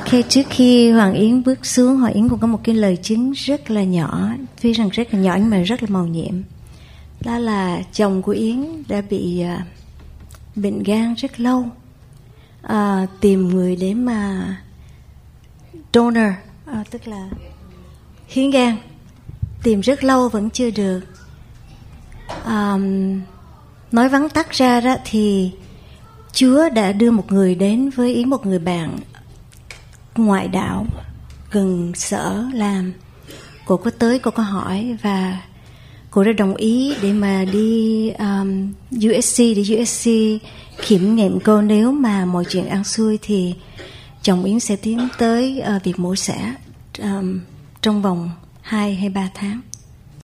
Ok, trước khi Hoàng Yến bước xuống, Hoàng Yến cũng có một cái lời chứng rất là nhỏ, tuy rằng rất là nhỏ nhưng mà rất là mầu nhiệm. Đó là chồng của Yến đã bị bệnh gan rất lâu, tìm người để mà donor, tức là hiến gan, tìm rất lâu vẫn chưa được. Nói vắn tắt ra đó thì Chúa đã đưa một người đến với Yến, một người bạn ngoại đạo gần sở làm. Cô có tới, cô có hỏi và cô đã đồng ý để mà đi USC, để USC kiểm nghiệm cô. Nếu mà mọi chuyện ăn xuôi thì chồng Yến sẽ tiến tới việc mổ xẻ trong vòng 2 hay 3 tháng.